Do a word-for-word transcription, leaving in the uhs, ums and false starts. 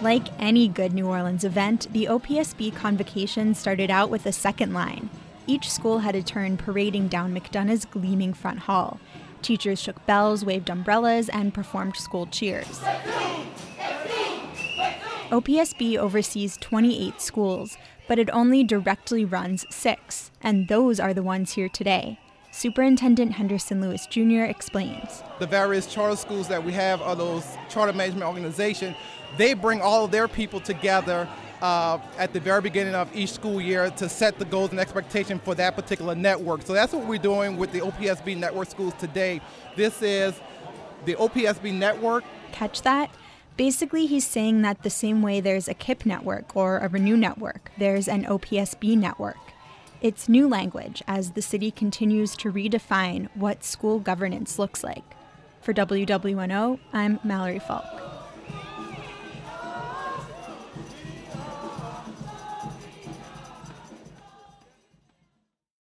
Like any good New Orleans event, the O P S B convocation started out with a second line. Each school had a turn parading down McDonough's gleaming front hall. Teachers shook bells, waved umbrellas, and performed school cheers. O P S B oversees twenty-eight schools, but it only directly runs six, and those are the ones here today. Superintendent Henderson Lewis Junior explains. The various charter schools that we have are those charter management organizations. They bring all of their people together uh, at the very beginning of each school year to set the goals and expectations for that particular network. So that's what we're doing with the O P S B network schools today. This is the O P S B network. Catch that? Basically, he's saying that the same way there's a K I P network or a Renew network, there's an O P S B network. It's new language as the city continues to redefine what school governance looks like. For W W N O, I'm Mallory Falk.